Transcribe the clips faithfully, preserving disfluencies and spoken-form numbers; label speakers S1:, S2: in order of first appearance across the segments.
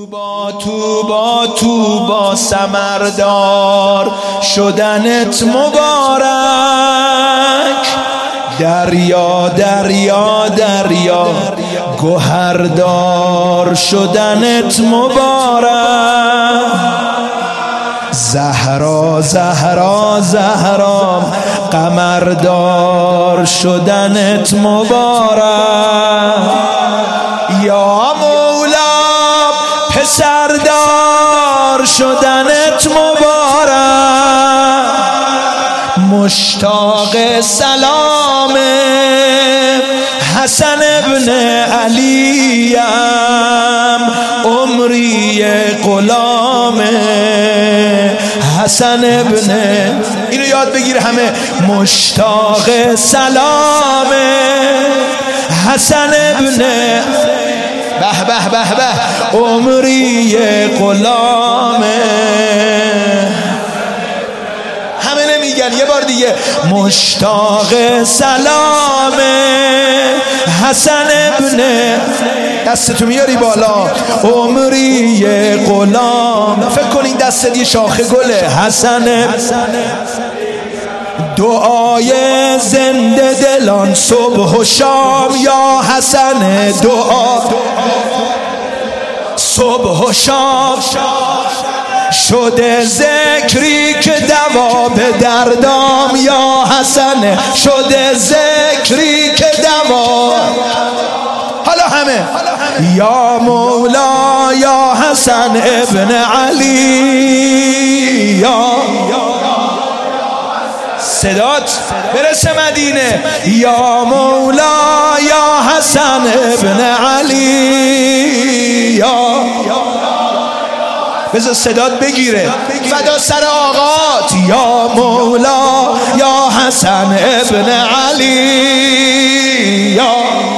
S1: توبا توبا توبا ثمردار شدنت مبارک، دریا دریا دریا گوهردار شدنت مبارک، زهرا زهرا زهرا قمردار شدنت مبارک، یا مولا پسردار شدنت مبارک، مشتاق سلام حسن ابن علیم، عمری غلام حسن ابن، اینو یاد بگیر همه، مشتاق سلام حسن ابن، به به به به، عمری غلام، همه نمیگن، یه بار دیگه، مشتاق سلام حسن ابن، دستتو میاری بالا، عمری غلام، فکر کن این دست یه شاخه گله، حسن دعای زنده دلان صبح و شام، یا حسن دعا صبح و شام، شده ذکری که دوا به دردام، یا حسن شده ذکری که دوا، حالا همه، یا مولا یا حسن ابن علی، یا صدات برسه مدینه، یا مولا یا حسن ابن علی، یا بذار صدات بگیره، فدا سر آقات، یا مولا یا حسن ابن علی، یا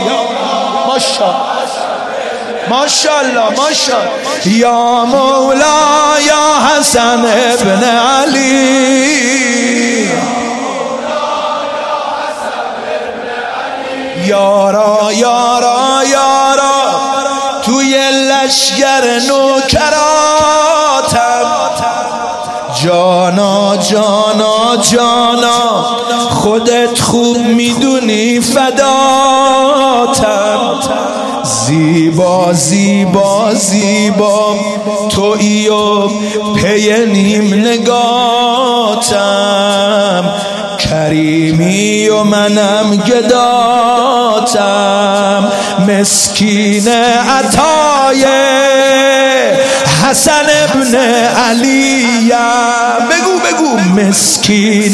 S1: ماشاءالله ماشاءالله، یا مولا یا حسن ابن علی، یارا یارا یارا توی لشگر نوکراتم، جانا جانا جانا خودت خوب میدونی فداتم، زیبا زیبا زیبا تویی و پی نیم نگاتم، کریمی و منم گداتم، مسکین عطای حسن ابن علیم، بگو بگو، مسکین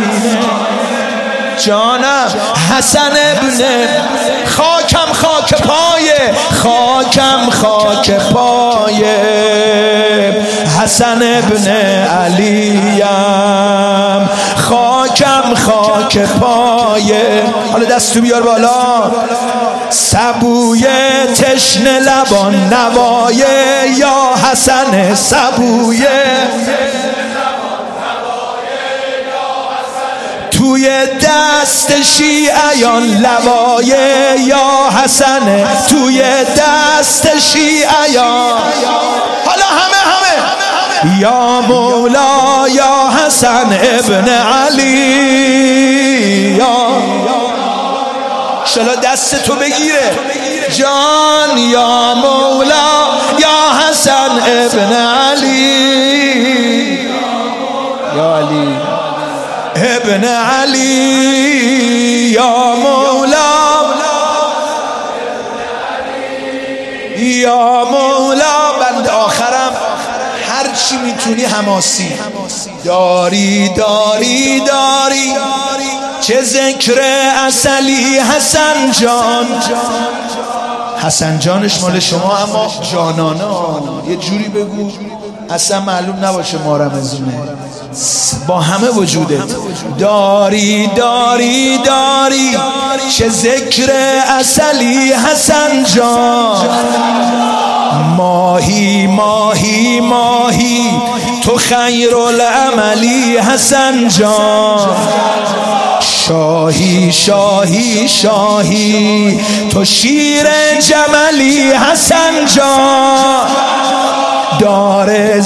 S1: جانم حسن ابن، خاکم خاک پایه، خاکم خاک پایه حسن ابن علیم، خاکم خاک پایه، حالا دستو بیار بالا، سبوی تشن لبان نوایه، یا حسن سبوی توی دست شیعیان لوایه، یا حسن توی دست شیعیان، حالا همه همه، یا مولا یا حسن ابن علی، یا شلا دست تو بگیره جان، یا مولا یا حسن ابن علی، یا علی ابن علی، یا مولا یا مولا، بند آخرم هر چی میتونی حماسی داری داری داری، چه ذکر اصلی حسن جان، حسن جانش مال شما اما جانانا، یه جوری بگو اصلا معلوم نباشه ما رمزونه، با همه وجودت داری داری داری، چه ذکر اصلی حسن جان، ماهی ماهی ماهی تو خیر العملی حسن جان، شاهی شاهی شاهی تو شیر جملی حسن جان، دار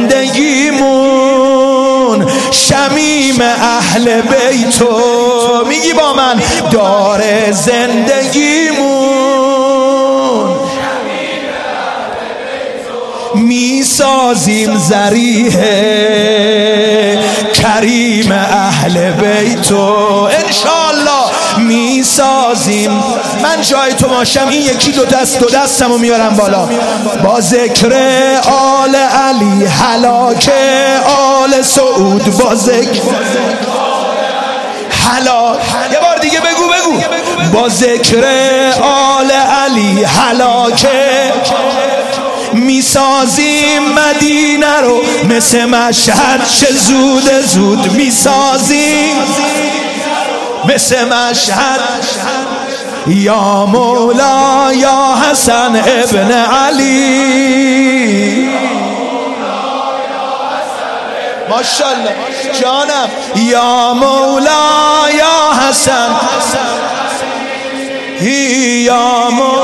S1: زندگیمون شمیم اهل بیتو. میگی با من دار زندگیمون میسازیم ذریح کریم اهل بیتو. انشاءالله میسازیم. من جای تو باشم این یکی دو دست دو دستمو میارم بالا با ذکر آل علی هلاک آل سعود. با ذکر هلاک. یه بار دیگه بگو بگو. با ذکر آل علی هلاک میسازیم مدینه رو مثل مشهد چه زود زود میسازیم مثل مشهد. یا مولا یا حسن ابن علی ماشاءالله جانم. یا مولا یا حسن یا مولا